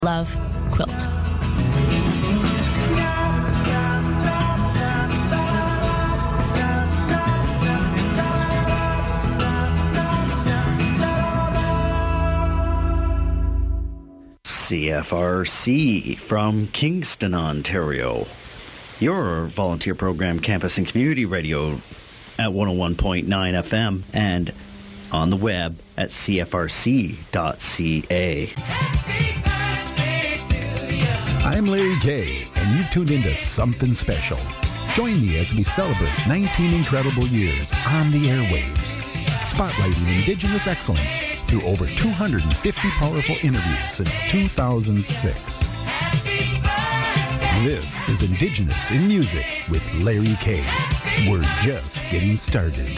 Love, Quilt. CFRC from Kingston, Ontario. Your volunteer program, campus and community radio at 101.9 FM and on the web at cfrc.ca. I'm Larry Kay, and you've tuned into Something Special. Join me as we celebrate 19 incredible years on the airwaves, spotlighting Indigenous excellence through over 250 powerful interviews since 2006. This is Indigenous in Music with Larry Kay. We're just getting started.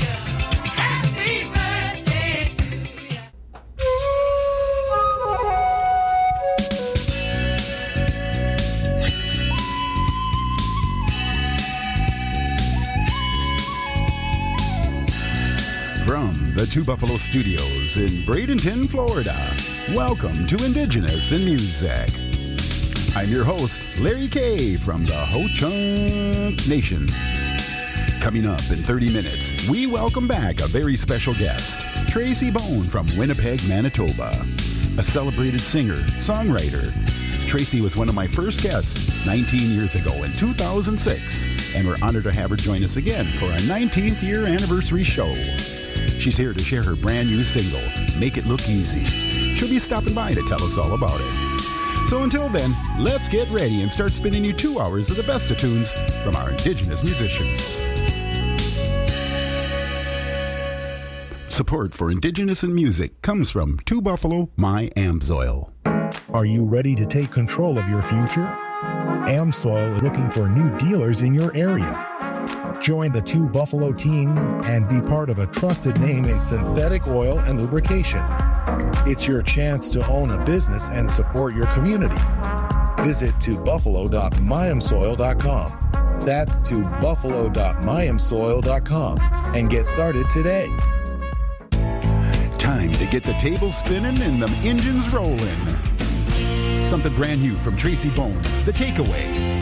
From the Two Buffalo Studios in Bradenton, Florida, welcome to Indigenous in Music. I'm your host, Larry Kay from the Ho-Chunk Nation. Coming up in 30 minutes, we welcome back a very special guest, Tracy Bone from Winnipeg, Manitoba, a celebrated singer, songwriter. Tracy was one of my first guests 19 years ago in 2006, and we're honored to have her join us again for our 19th year anniversary show. She's here to share her brand new single, Make It Look Easy. She'll be stopping by to tell us all about it. So until then, let's get ready and start spinning you 2 hours of the best of tunes from our Indigenous musicians. Support for Indigenous in Music comes from Two Buffalo, My Amsoil. Are you ready to take control of your future? Amsoil is looking for new dealers in your area. Join the Two Buffalo team and be part of a trusted name in synthetic oil and lubrication. It's your chance to own a business and support your community. Visit tobuffalo.myamsoil.com. That's tobuffalo.myamsoil.com and get started today. Time to get the tables spinning and the engines rolling. Something brand new from Tracy Bone, The Takeaway.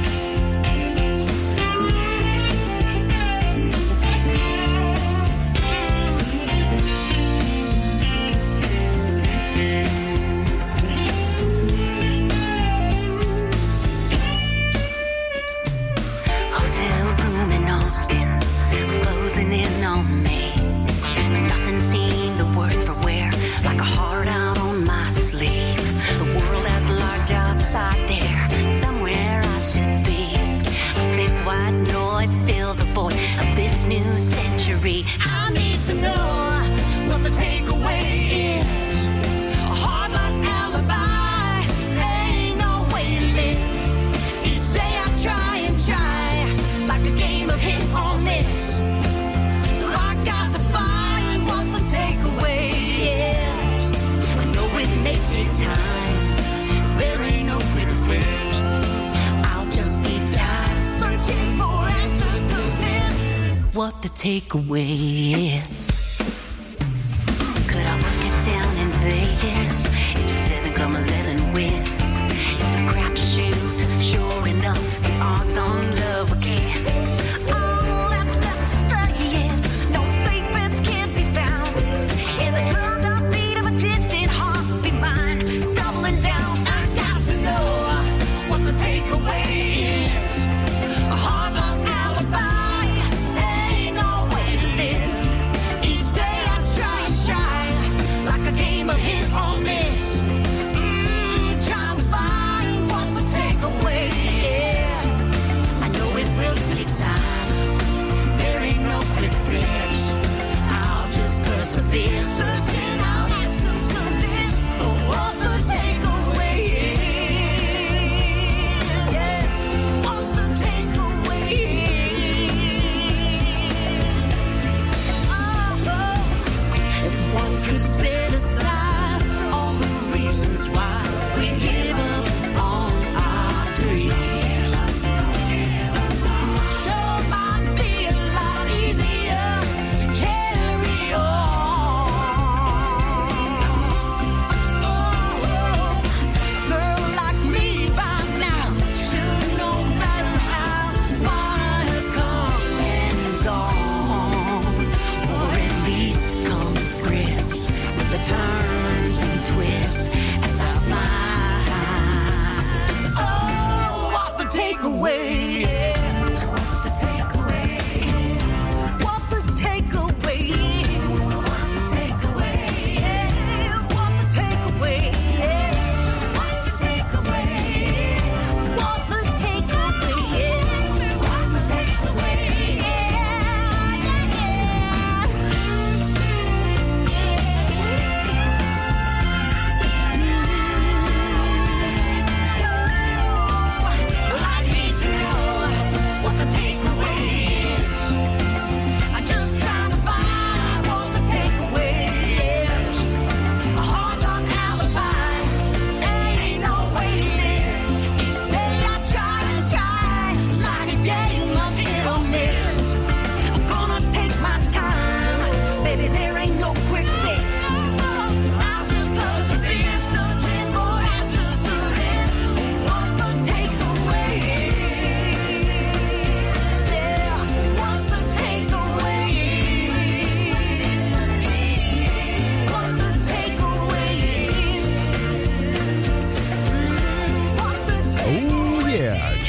I need to know what the takeaway is. A hard luck alibi, ain't no way to live. Each day I try and try, like a game of hit or miss. So I got to find what the takeaway is. I know it may take time, there ain't no quick fix. I'll just keep diving, searching for answers to this. What the takeaway is. Could I work it down in Vegas? It's 7 come 11 wins. It's a crapshoot, sure enough. The odds on love are king. All that's left to say is no safe bets can't be found. And the drummed up beat of a distant heart will be mine. Doubling down, I got to know what the takeaway is. A hard luck alibi. Each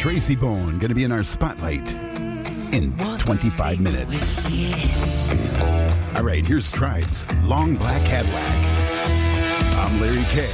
Tracy Bone going to be in our spotlight in 25 minutes. All right, here's Tribes, Long Black Cadillac. I'm Larry K.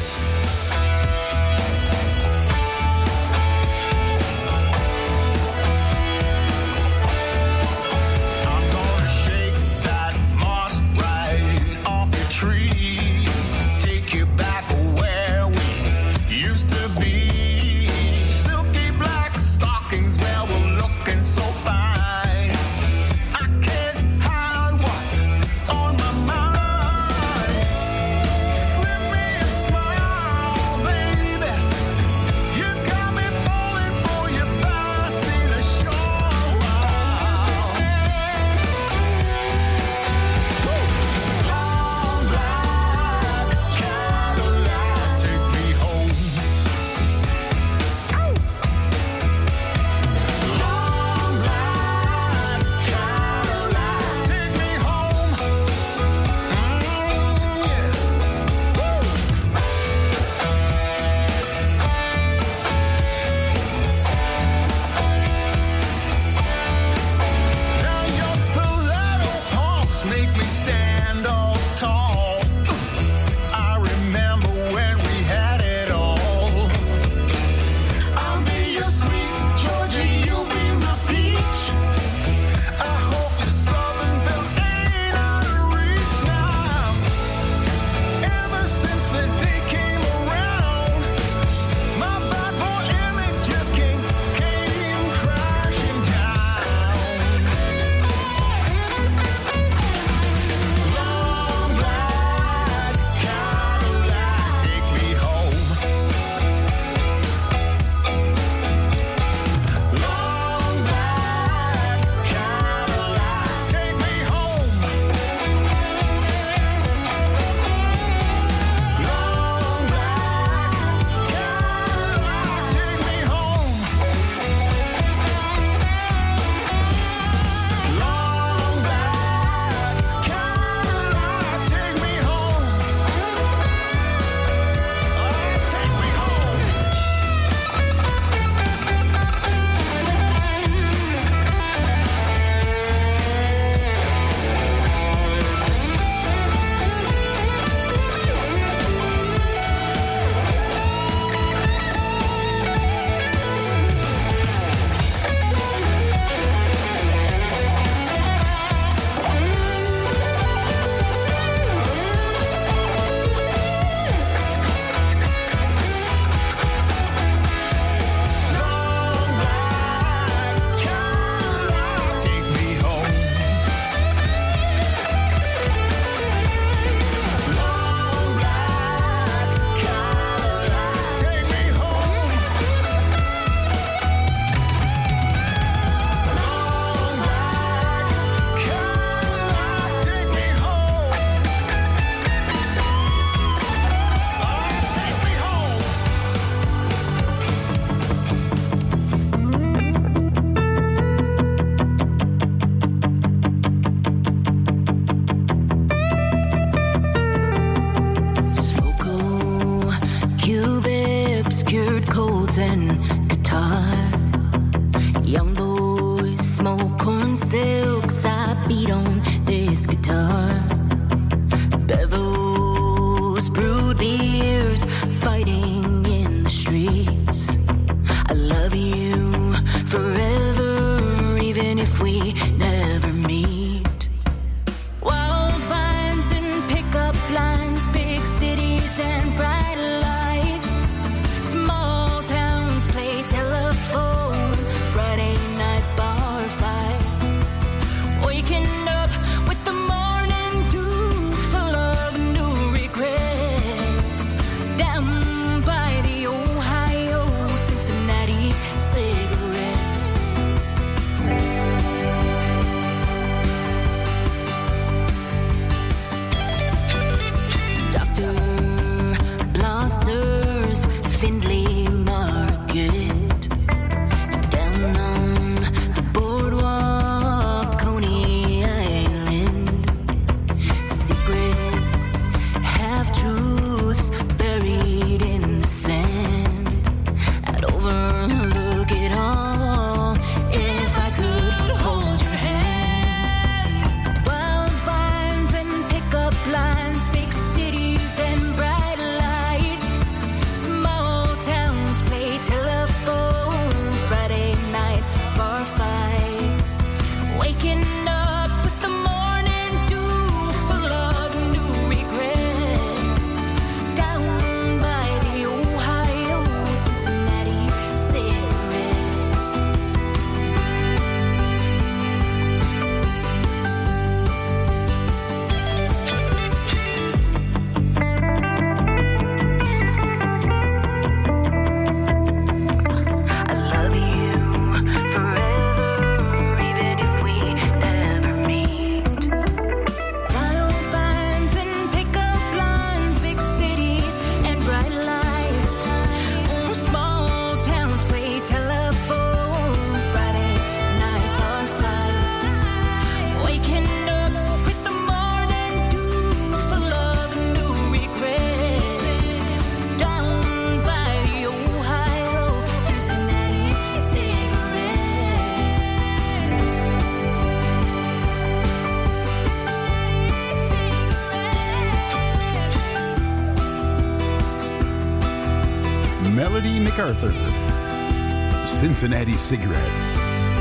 MacArthur. Cincinnati Cigarettes.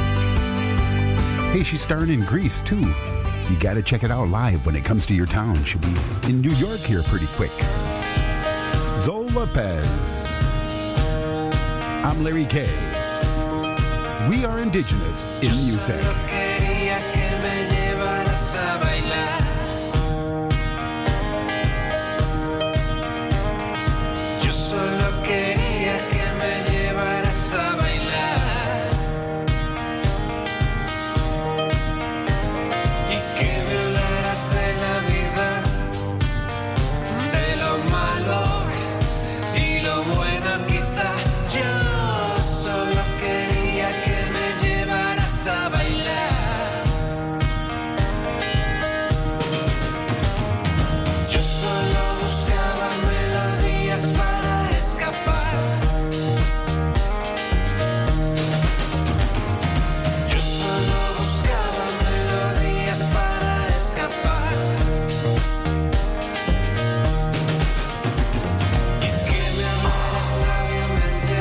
Hey, she's starring in Grease, too. You gotta check it out live when it comes to your town. She'll be in New York here pretty quick. Zoe Lopez. I'm Larry K. We are indigenous in music. Yo solo quería que me llevaras a bailar y que me hablaras de la vida, de lo malo y lo bueno quizá. Yo solo quería que me llevaras a bailar. Yo solo buscaba melodías para escapar. Yo solo buscaba melodías para escapar. Y que me hablaras sabiamente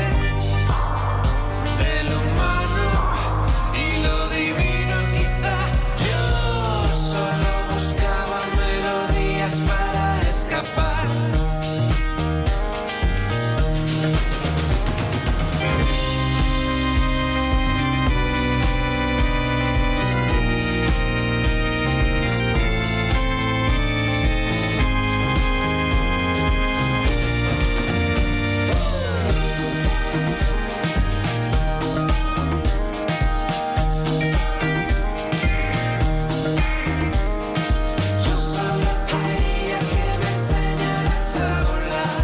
de lo humano y lo divino quizá. Yo solo buscaba melodías para escapar. Yo solo quería que me enseñaras a volar.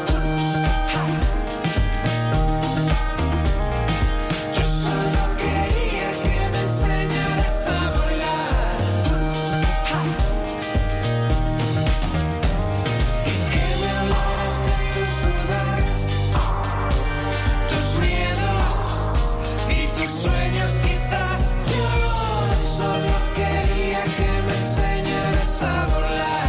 Yo solo quería que me enseñaras a volar y que me hablaras de tus dudas, tus miedos y tus sueños quizás. Yo solo quería que me enseñaras a volar.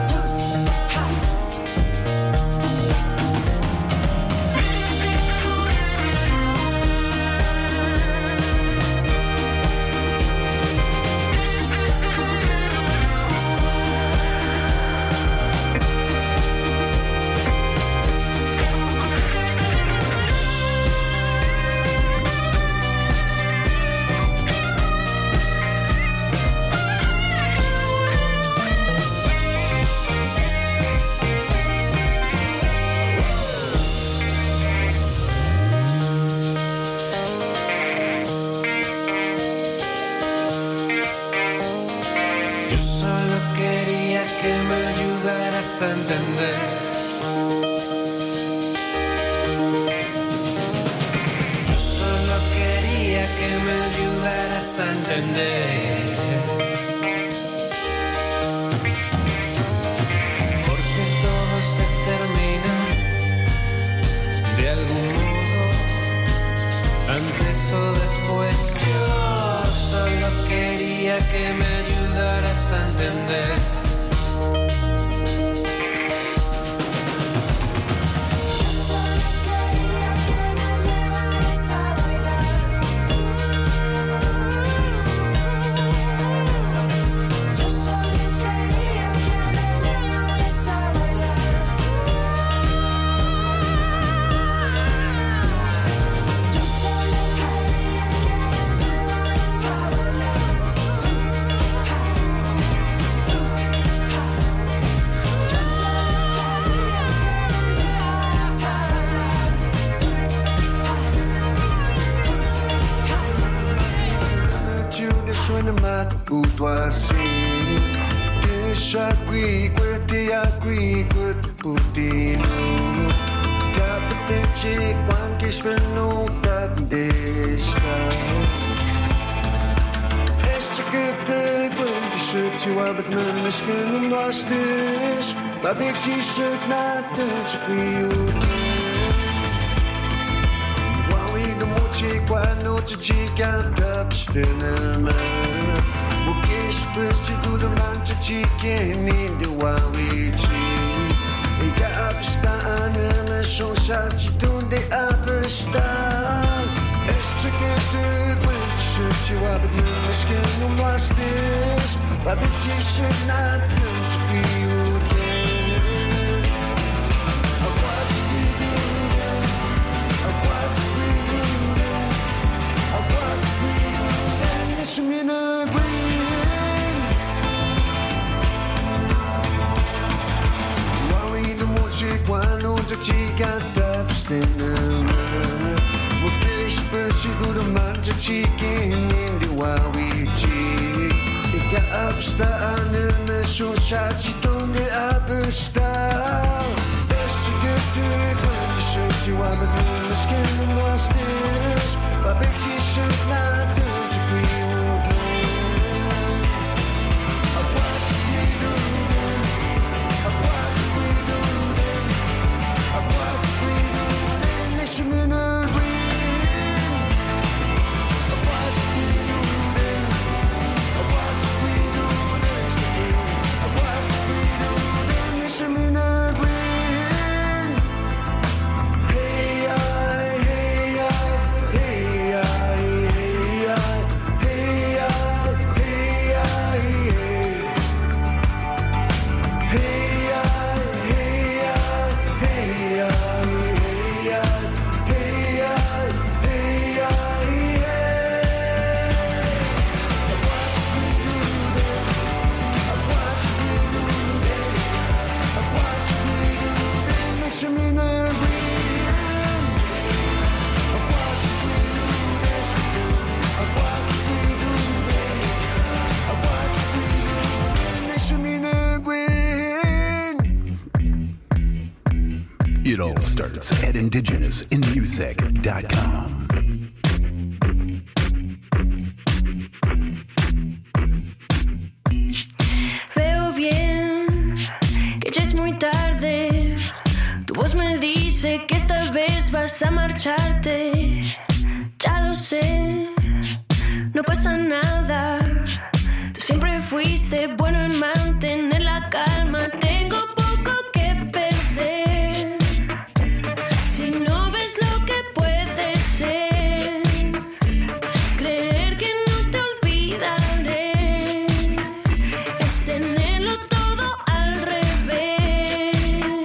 Yo solo quería que me ayudaras a entender. Yo solo quería que me ayudaras a entender. Porque todo se termina de algún modo, antes o después. Yo solo quería que me ayudaras a entender. Tutto assim, deixa qui, quetia qui, puttino. Capiteci quanti svenuta desta. Este que te quando shit you up na miskin nostis. Babeci shit na touch qui. Wawi the mochi quando ci canta pstinema. Bukish push to the mancha chicken in the wawi chi. Ika upstaan شوشات جدون دي أبشتال اشتكيت قلت شفتي وابدنا مشكل ومواستيش بابتي شنات كنت بيودين أقوات بيدين أقوات بيدين أقوات بيدين نشمينا قوين واوين موشي قوانو جاكي كاتا بشتنا She do the magic chicken in the wawichi. Ik abstaan en me zo shachi ton de abstaan. Best je getuig, want je zult je wat met me misschien nog steeds. Maar bet je zult laten ze kwijt. Wat je doet, wat je doet, wat je doet, is je minder. It all starts at indigenousinmusic.com. Veo bien que ya es muy tarde. Tu voz me dice que esta vez vas a marcharte. Ya lo sé, no pasa nada. Tú siempre fuiste bueno en mantener la calma. Tengo poco que perder. Si no ves lo que puede ser, creer que no te olvidaré es tenerlo todo al revés.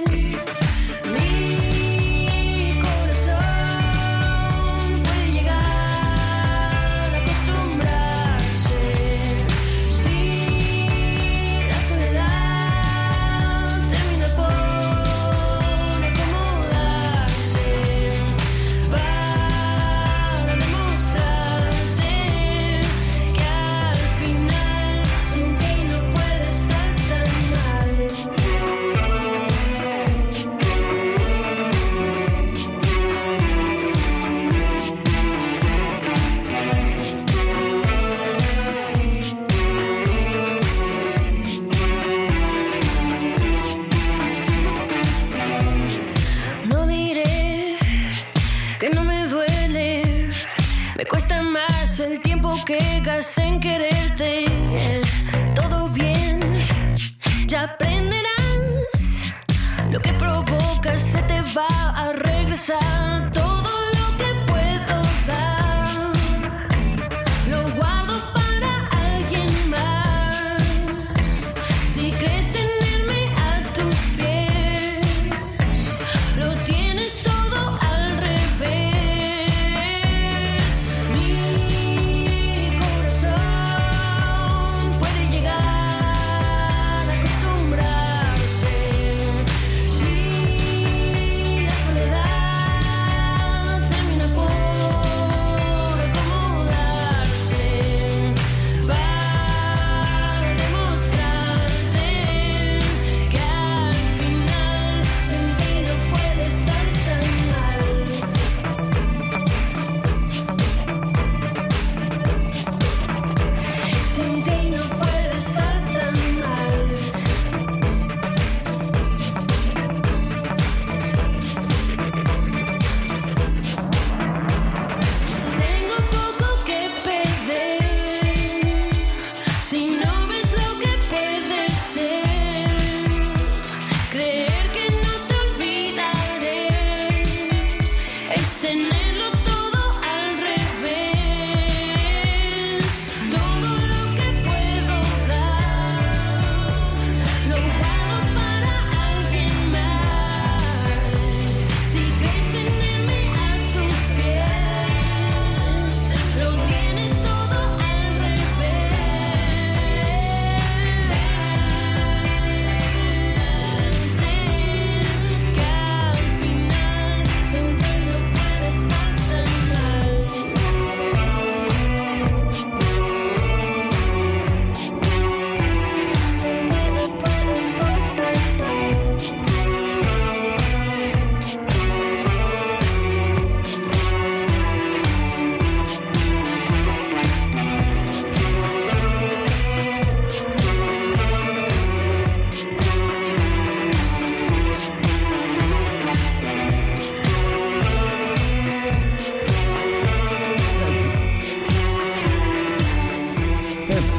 Mi corazón puede llegar a acostumbrarse. Si la soledad termina por acomodarse para demostrarte que al final sin ti no puede estar tan mal. No diré que no me duele, me cuesta más el tiempo que gasté en quererte. Todo bien, ya aprenderás. Lo que provocas se te va a regresar. Todo lo que puedo dar lo guardo para alguien más. Si crees tenerme a tus pies, lo tienes todo al revés. Mi corazón puede llegar a acostumbrarse. Si la soledad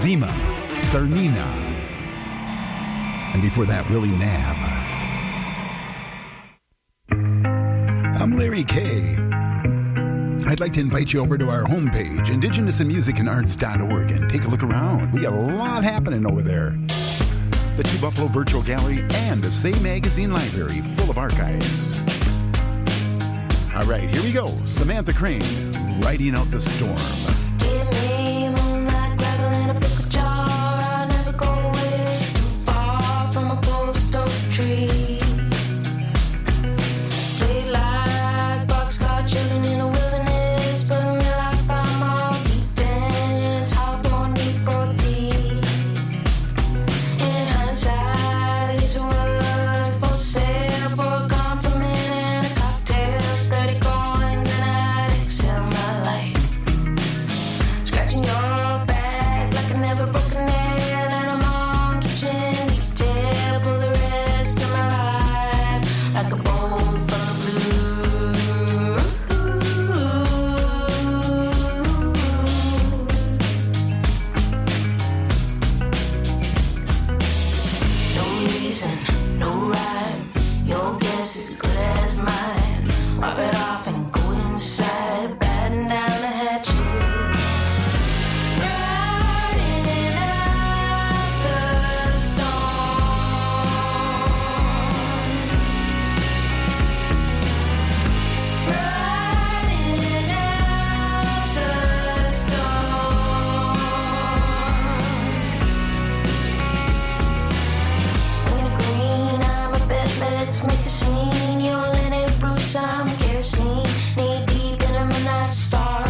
Zima, Sarnina. And before that, Willie Nab. I'm Larry K. I'd like to invite you over to our homepage, indigenousinmusicandarts.org, and take a look around. We got a lot happening over there. The Two Buffalo Virtual Gallery and the Say Magazine Library, full of archives. All right, here we go. Samantha Crane, Riding Out the Storm. Give me moonlight, gravel in a pickle jar. I never go away too far from a post oak tree. Played like boxcar children in a wilderness, but in real life I'm all defense, hardball, Negro tea. In hindsight, I guess it was for sale, for a compliment and a cocktail, 30 coins, and I'd exhale my life. Scratching your back like I never broke a nail, and I'm on kitchen detail for the rest of my life, like a bowl from the blue. No reason, no rhyme, your guess is as good as mine. Wipe it off and go inside, batten down the hatches. Riding out the storm. Riding out the storm. Painted green, I'm a bet, let's make a scene. You're Lenny Bruce, I'm kerosene. Knee deep in a midnight star.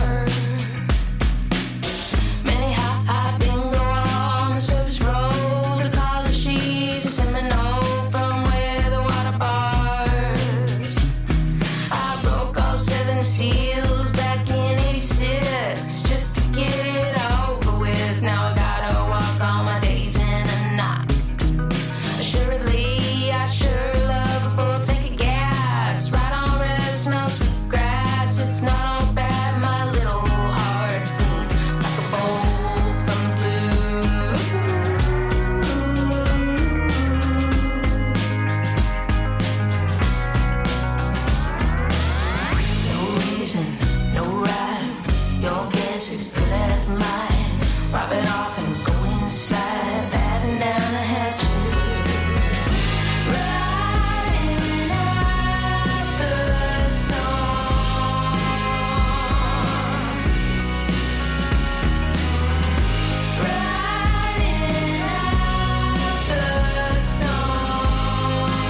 Many high bingo on the surface road. The collar she's a Seminole from where the water bars. I broke all 7 seals back in '86 just to get it over with. Now I gotta walk all my days in a knot. Assuredly, I sure love a full tank of gas. Right on red, smell sweet grass. It's not all bad, my little heart's clean, like a bowl from the blue. No reason, no rhyme, your guess is as good as mine. Wipe it off and go inside, batten down the hatches. Riding out the storm. Riding out the storm.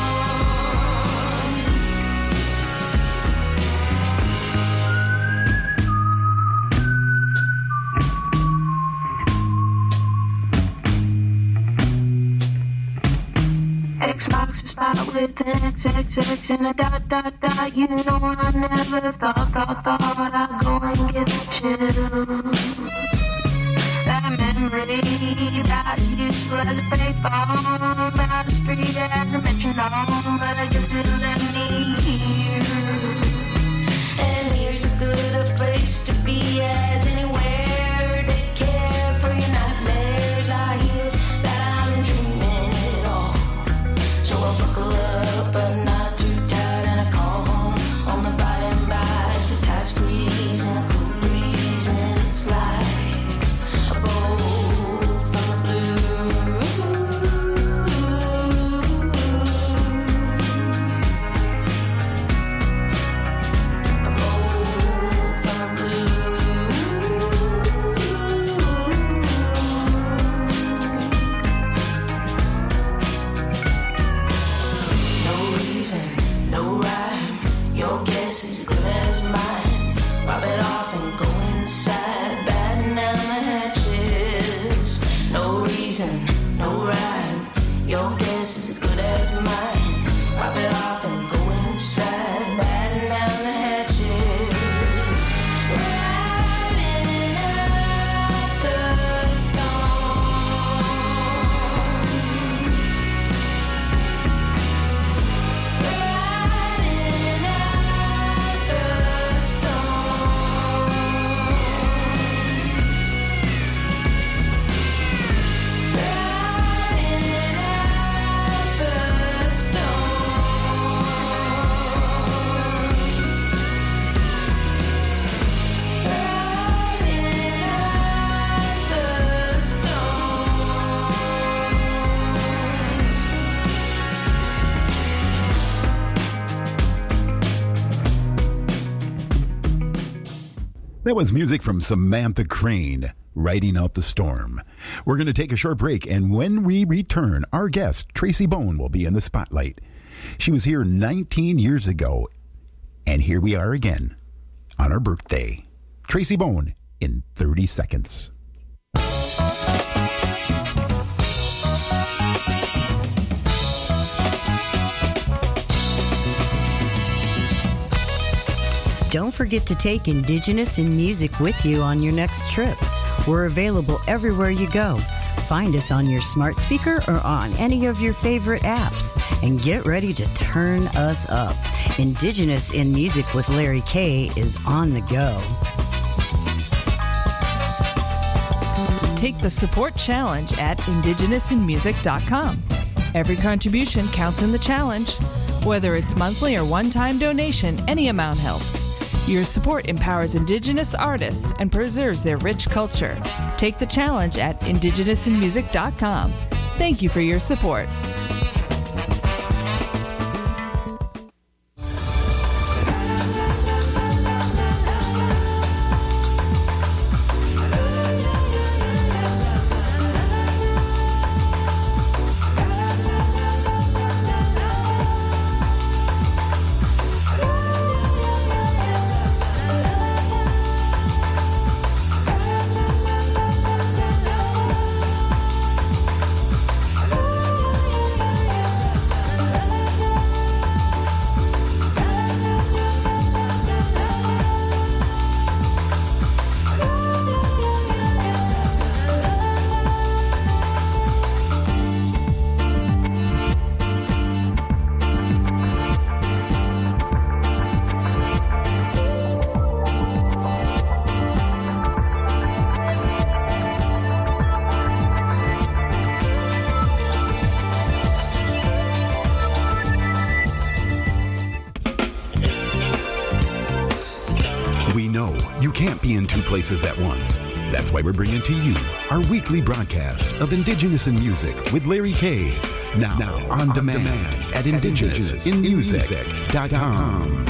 X marks the spot with an XXX and a dot, dot, dot. You know I never thought I'd go and get the chills. That memory, about as useful as a payphone, about as free as a metronome, but I guess it left me here. And here's as good a place to be as anywhere. Take care for your nightmares. I hear that I'm dreaming it all. So I buckle up, but not too tight, and I call home on the by and by. It's a tight squeeze and a cool breeze, and it's like a bowl from the blue. That was music from Samantha Crane, Riding Out the Storm. We're going to take a short break, and when we return, our guest, Tracy Bone, will be in the spotlight. She was here 19 years ago, and here we are again on our birthday. Tracy Bone in 30 seconds. Don't forget to take Indigenous in Music with you on your next trip. We're available everywhere you go. Find us on your smart speaker or on any of your favorite apps. And get ready to turn us up. Indigenous in Music with Larry K is on the go. Take the support challenge at indigenousinmusic.com. Every contribution counts in the challenge. Whether it's monthly or one-time donation, any amount helps. Your support empowers Indigenous artists and preserves their rich culture. Take the challenge at indigenousinmusic.com. Thank you for your support. Places at once. That's why we're bringing to you our weekly broadcast of Indigenous in Music with Larry K. Now on demand at indigenousinmusic.com.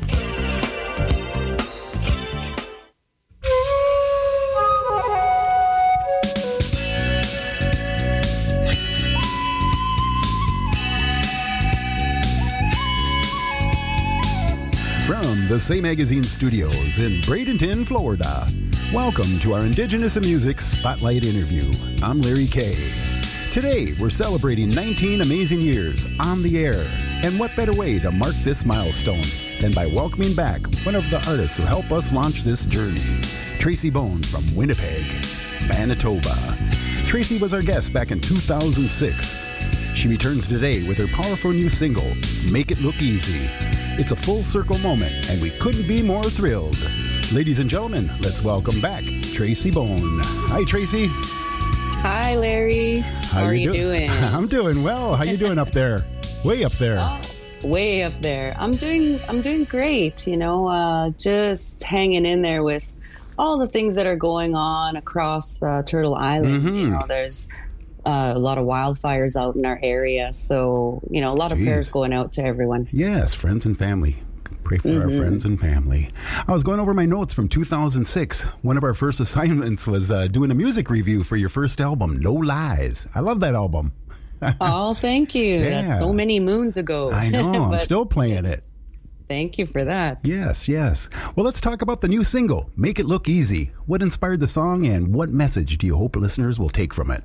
From the Say Magazine studios in Bradenton, Florida, welcome to our Indigenous in Music Spotlight interview. I'm Larry K. Today, we're celebrating 19 amazing years on the air. And what better way to mark this milestone than by welcoming back one of the artists who helped us launch this journey, Tracy Bone from Winnipeg, Manitoba. Tracy was our guest back in 2006. She returns today with her powerful new single, Make It Look Easy. It's a full circle moment, and we couldn't be more thrilled. Ladies and gentlemen, let's welcome back Tracy Bone. Hi, Tracy. Hi, Larry. How are you doing? I'm doing well. How you doing up there? Way up there. Way up there. I'm doing great. You know, just hanging in there with all the things that are going on across Turtle Island. Mm-hmm. You know, there's a lot of wildfires out in our area. So, you know, a lot of prayers going out to everyone. Yes, friends and family. Pray for our friends and family. I was going over my notes from 2006. One of our first assignments was doing a music review for your first album, No Lies. I love that album. Oh, thank you. Yeah. That's so many moons ago. I know. I'm still playing it. Thank you for that. Yes, yes. Well, let's talk about the new single, Make It Look Easy. What inspired the song, and what message do you hope listeners will take from it?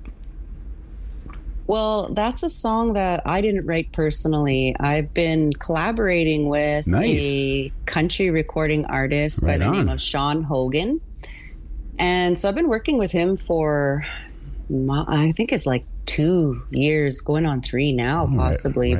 Well, that's a song that I didn't write personally. I've been collaborating with a country recording artist by the name of Sean Hogan. And so I've been working with him for, I think it's like 2 years, going on 3 now, possibly.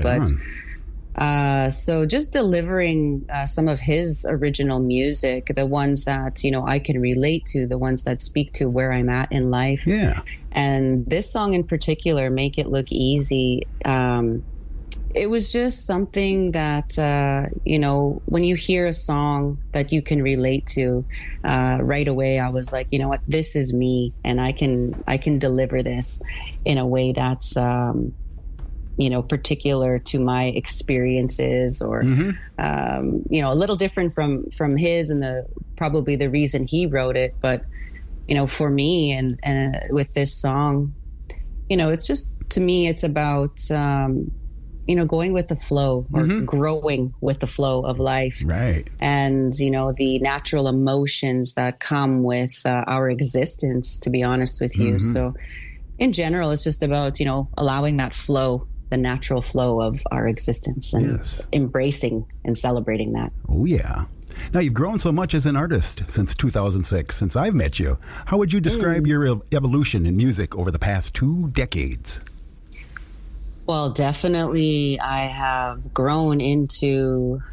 So just delivering some of his original music, the ones that, you know, I can relate to, the ones that speak to where I'm at in life. Yeah. And this song in particular, Make It Look Easy, it was just something that, you know, when you hear a song that you can relate to, right away, I was like, you know what, this is me, and I can deliver this in a way that's, you particular to my experiences, or a little different from his, and probably the reason he wrote it. But for me, and with this song, it's just, to me, it's about going with the flow, or growing with the flow of life, right? And the natural emotions that come with our existence, to be honest with you. So in general, it's just about allowing that flow, the natural flow of our existence, and embracing and celebrating that. Oh, yeah. Now, you've grown so much as an artist since 2006, since I've met you. How would you describe your evolution in music over the past 2 decades? Well, definitely I have grown into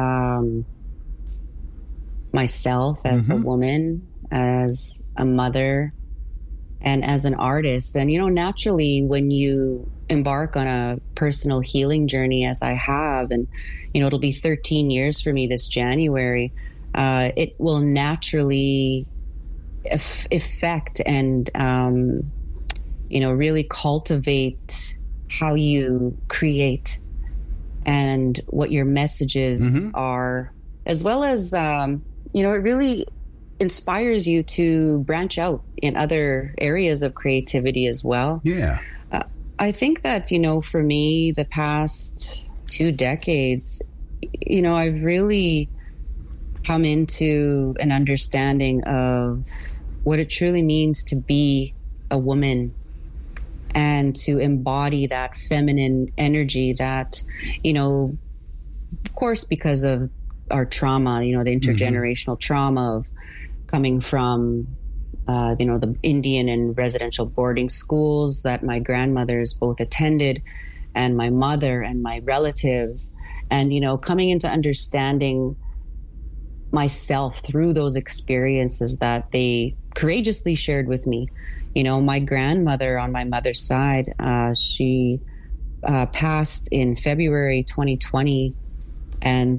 myself as a woman, as a mother, and as an artist. And, naturally, when you embark on a personal healing journey, as I have, and, it'll be 13 years for me this January, it will naturally affect and, really cultivate how you create and what your messages are, as well as, it really inspires you to branch out in other areas of creativity as well. Yeah. I think that, for me, the past 2 decades, I've really come into an understanding of what it truly means to be a woman, and to embody that feminine energy that, of course, because of our trauma, the intergenerational trauma of coming from, the Indian and residential boarding schools that my grandmothers both attended, and my mother and my relatives, and, coming into understanding myself through those experiences that they courageously shared with me. My grandmother on my mother's side, she passed in February 2020, and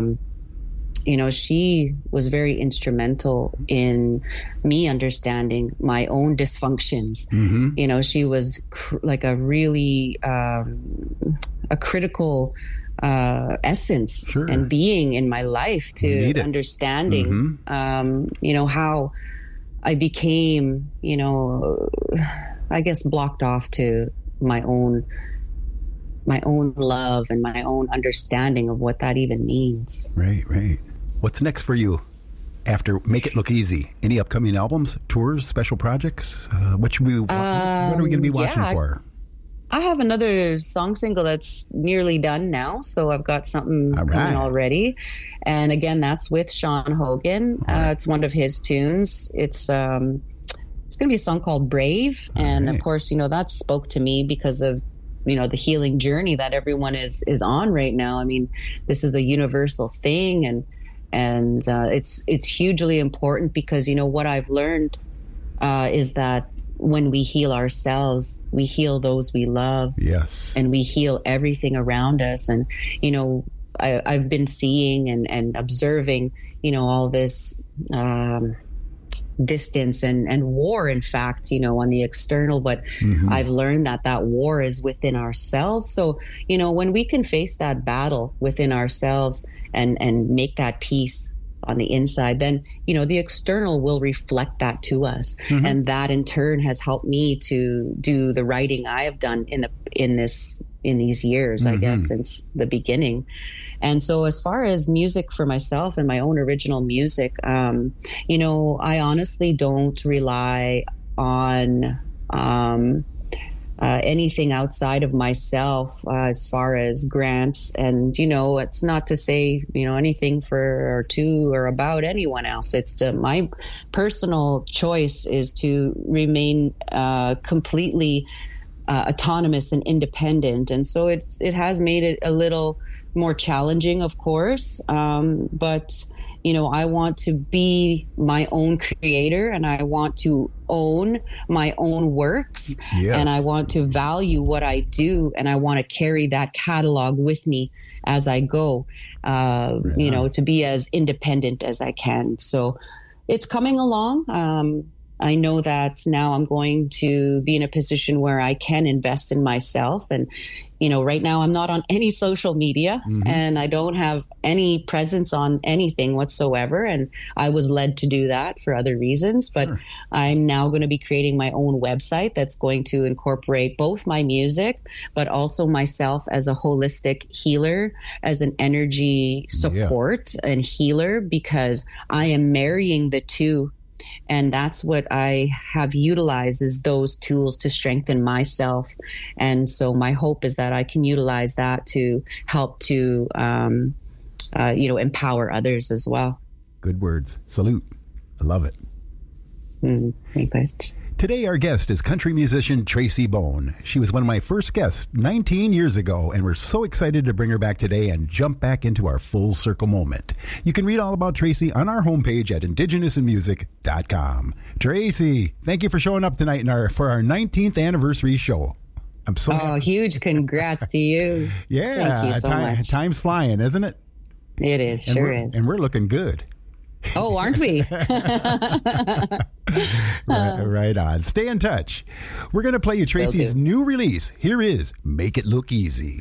she was very instrumental in me understanding my own dysfunctions. She was like a really a critical essence and being in my life, to understanding how I became, I guess, blocked off to my own love and my own understanding of what that even means. Right. What's next for you after Make It Look Easy? Any upcoming albums, tours, special projects? What are we going to be watching for? I have another song single that's nearly done now, so I've got something coming already. And again, that's with Sean Hogan. It's one of his tunes. It's going to be a song called Brave. And of course, that spoke to me because of, the healing journey that everyone is on right now. I mean, this is a universal thing, and it's hugely important because, what I've learned is that when we heal ourselves, we heal those we love. Yes. And we heal everything around us. And, I've been seeing and observing, all this distance and war, in fact, on the external. But I've learned that war is within ourselves. So, when we can face that battle within ourselves and make that peace on the inside, then, the external will reflect that to us. And that in turn has helped me to do the writing I have done in these years, I guess, since the beginning. And so as far as music for myself and my own original music, I honestly don't rely on anything outside of myself as far as grants. And, it's not to say, anything for or to or about anyone else. It's my personal choice is to remain completely autonomous and independent. And so it has made it a little more challenging, of course. But, I want to be my own creator, and I want to own my own works. Yes. And I want to value what I do, and I want to carry that catalog with me as I go, to be as independent as I can. So it's coming along. I know that now I'm going to be in a position where I can invest in myself and, right now I'm not on any social media and I don't have any presence on anything whatsoever. And I was led to do that for other reasons, but I'm now going to be creating my own website that's going to incorporate both my music, but also myself as a holistic healer, as an energy support and healer, because I am marrying the two. And that's what I have utilized, is those tools to strengthen myself. And so my hope is that I can utilize that to help to, empower others as well. Good words. Salute. I love it. Thanks. Today, our guest is country musician Tracy Bone. She was one of my first guests 19 years ago, and we're so excited to bring her back today and jump back into our full circle moment. You can read all about Tracy on our homepage at indigenousinmusic.com. Tracy, thank you for showing up tonight for our 19th anniversary show. I'm so happy. Huge congrats to you. Yeah. Thank you so much. Time's flying, isn't it? It is, sure is. And we're looking good. Oh, aren't we? Right on. Stay in touch. We're going to play you Tracy's new release. Here is Make It Look Easy.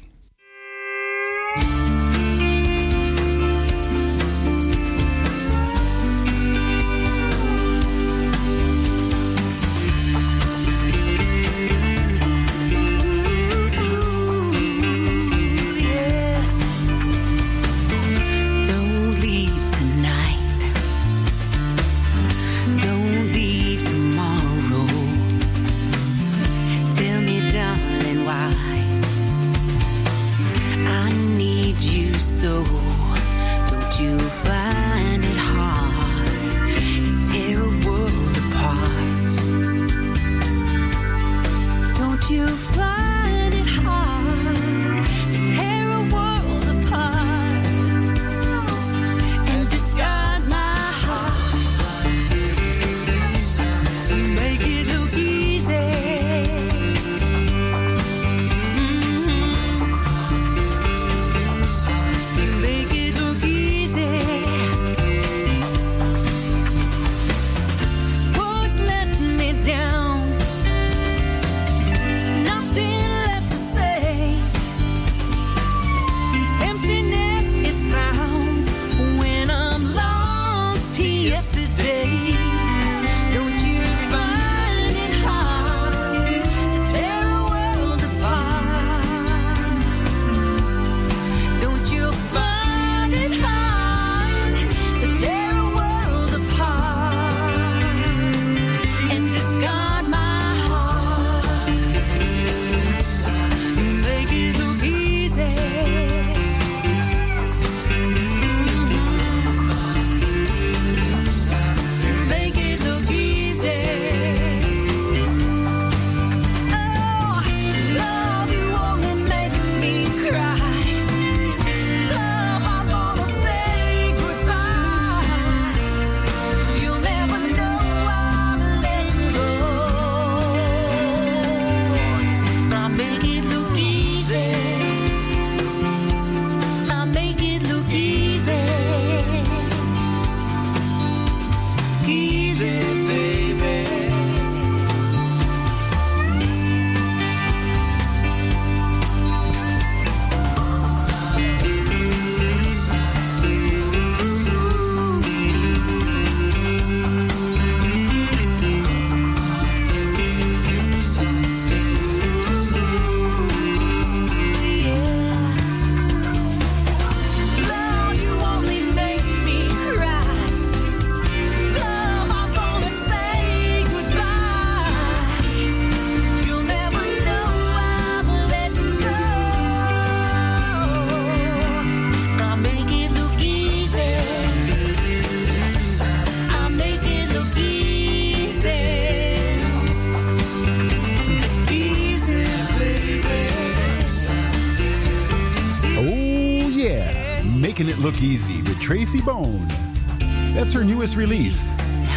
Making It Look Easy with Tracy Bone. That's her newest release,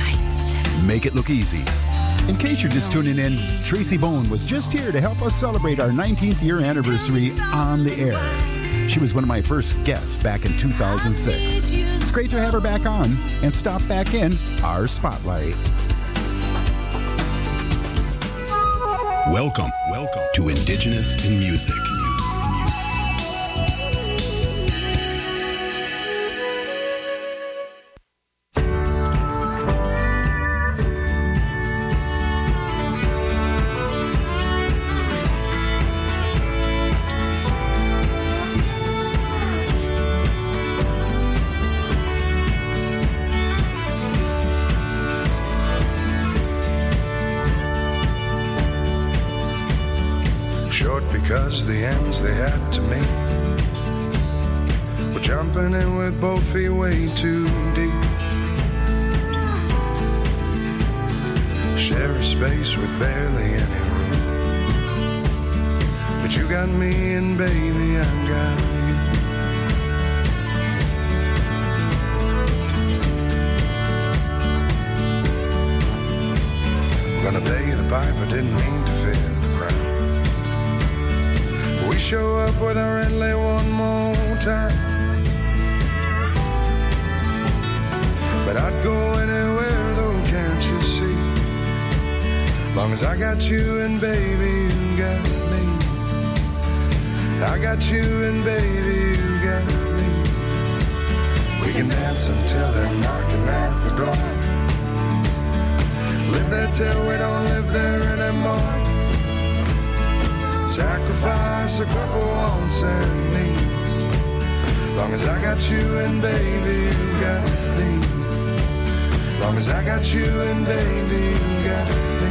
Make It Look Easy. In case you're just tuning in, Tracy Bone was just here to help us celebrate our 19th year anniversary on the air. She was one of my first guests back in 2006. It's great to have her back on and stop back in our spotlight. Welcome to Indigenous in Music. because the ends they had to meet were jumping in with both feet way too deep. Share a space with barely any room, but you got me and baby I got you. Gonna pay the piper, didn't mean to fill the crowd. We show up with our Rentley one more time, but I'd go anywhere though, can't you see? Long as I got you and baby you got me. I got you and baby you got me. We can dance until they're knocking at the door. Live there till we don't live there anymore. Sacrifice a couple wants and needs. Long as I got you and baby you got me. Long as I got you and baby you got me.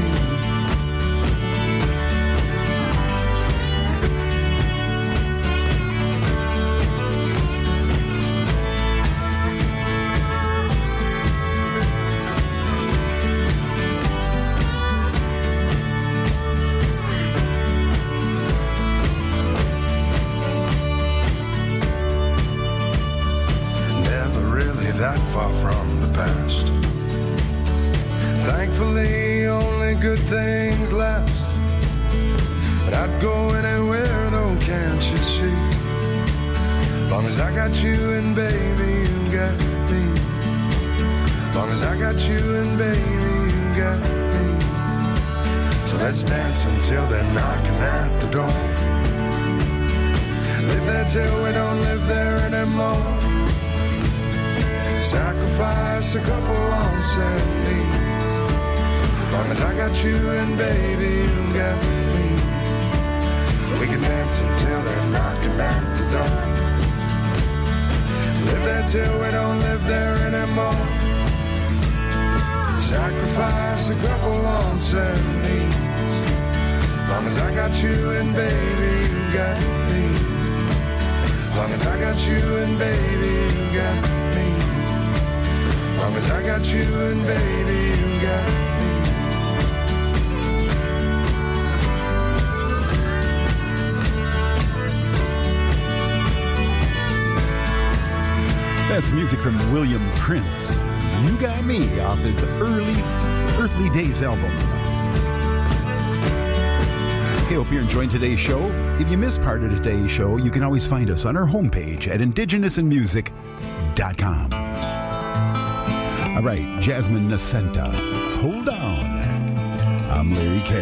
That far from the past. Thankfully, only good things last. But I'd go anywhere though, can't you see? Long as I got you and baby you got me. Long as I got you and baby you got me. So let's dance until they're knocking at the door. Live there till we don't live there anymore. Sacrifice a couple wants and needs. Long as I got you and baby you got me. We can dance until they're knocking at the door. Live there till we don't live there anymore. Sacrifice a couple wants and needs. Long as I got you and baby you got me. Long as I got you and baby you got me. Long as I got you and baby you got me. That's music from William Prince. You Got Me off his Earthly Days album. Hey, hope you're enjoying today's show. If you missed part of today's show, you can always find us on our homepage at indigenousinmusic.com. All right, Jasmine Nascenta, Hold On. I'm Larry K.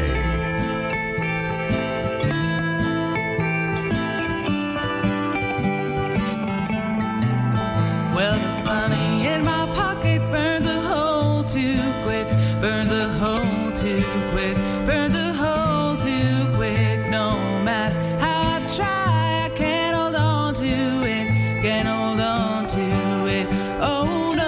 Well, this money in my pocket burns a hole too quick, burns a hole too quick, burns a hole too quick. No matter how I try, I can't hold on to it, can't hold on to it. Oh no.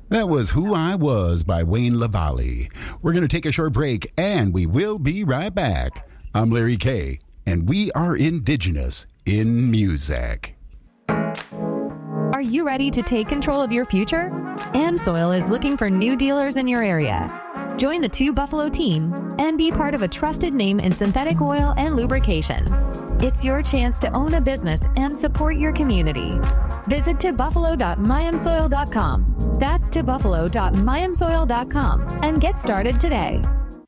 That was Who I Was by Wayne LaValle. We're going to take a short break, and we will be right back. I'm Larry K., and we are Indigenous in Music. Are you ready to take control of your future? AmSoil is looking for new dealers in your area. Join the 2 Buffalo team and be part of a trusted name in synthetic oil and lubrication. It's your chance to own a business and support your community. Visit tobuffalo.myamsoil.com. That's tobuffalo.myamsoil.com and get started today.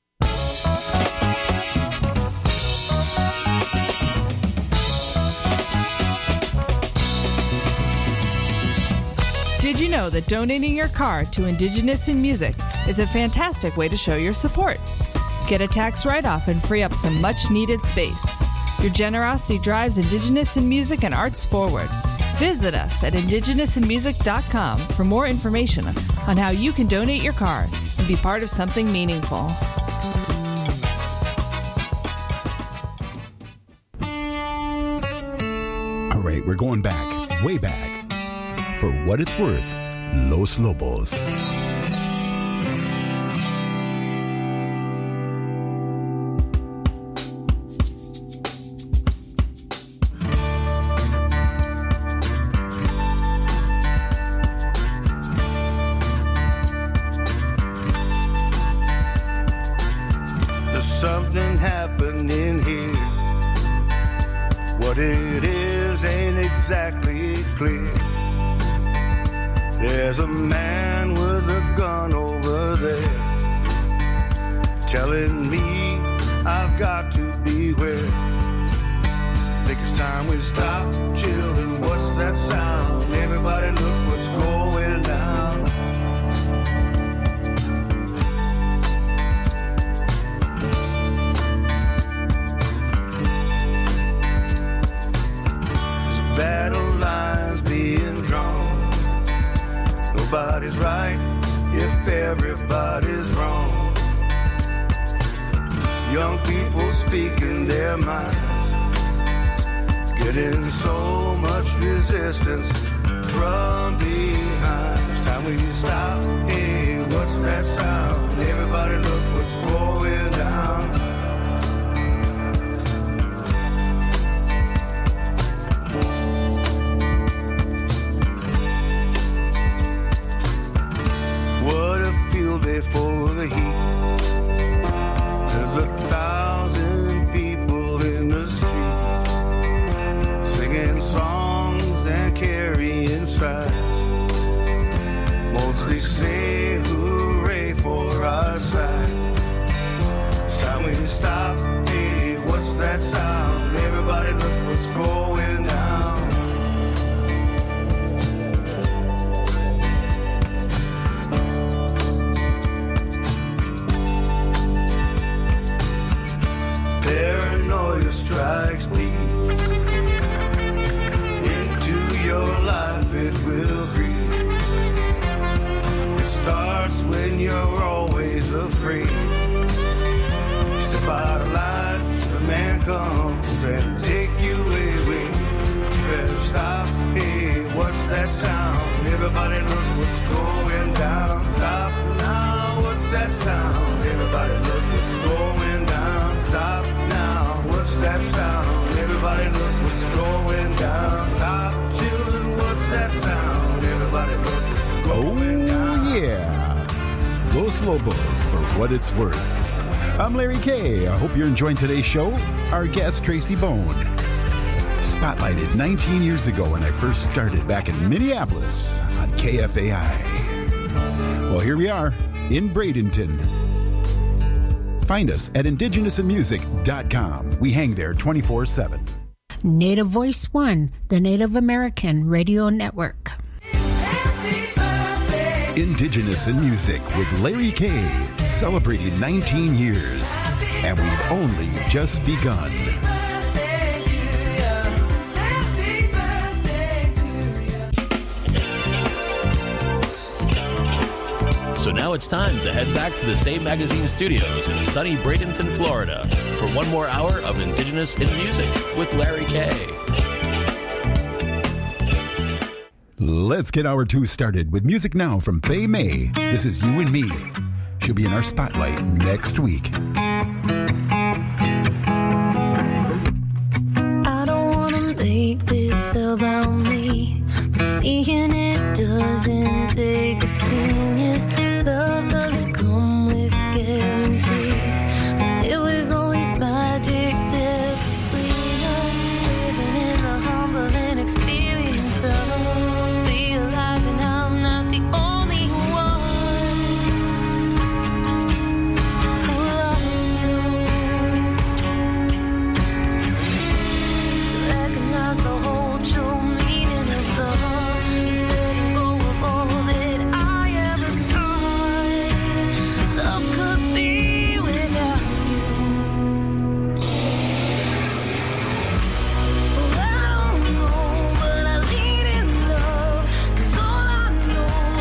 Did you know that donating your car to Indigenous in Music is a fantastic way to show your support? Get a tax write-off and free up some much-needed space. Your generosity drives Indigenous in Music and arts forward. Visit us at indigenousinmusic.com for more information on how you can donate your car and be part of something meaningful. All right, we're going back, way back. For what it's worth, Los Lobos. There's something happening here. What it is ain't exactly clear. There's a man with a gun over there telling me I've got to beware. Think it's time we stop, chill, and what's that sound? Everybody look what's going down. There's battle lines being drawn. Nobody's right if everybody's wrong. Young people speaking their minds, getting so much resistance from behind. It's time we stop. Hey, what's that sound? Everybody look what's going down. Day for the heat. There's 1,000 people in the street singing songs and carrying signs. Mostly say hooray for our side. It's time we stop. Hey, what's that sound? Everybody look what's going down. Paranoia strikes deep into your life, it will creep. It starts when you're always afraid. Step out of line, the man comes and take you away. Better stop, hey, what's that sound? Everybody look what's going down. Stop now, what's that sound? Everybody look what's going down. Stop now, what's that sound? Everybody look what's going down. Stop, children, what's that sound? Everybody look what's going down. Oh, yeah. Los Lobos, for what it's worth. I'm Larry K. I hope you're enjoying today's show. Our guest, Tracy Bone. Spotlighted 19 years ago when I first started back in Minneapolis on KFAI. Well, here we are in Bradenton. Find us at indigenousinmusic.com. We hang there 24/7. Native Voice One, the Native American Radio Network. Indigenous in Music with Larry K. Celebrating 19 years. And we've only just begun. So now it's time to head back to the Save Magazine studios in sunny Bradenton, Florida, for one more hour of Indigenous in Music with Larry K. Let's get hour 2 started with music now from Faye May. This is You and Me. She'll be in our spotlight next week. I don't wanna make this about me, but seeing it doesn't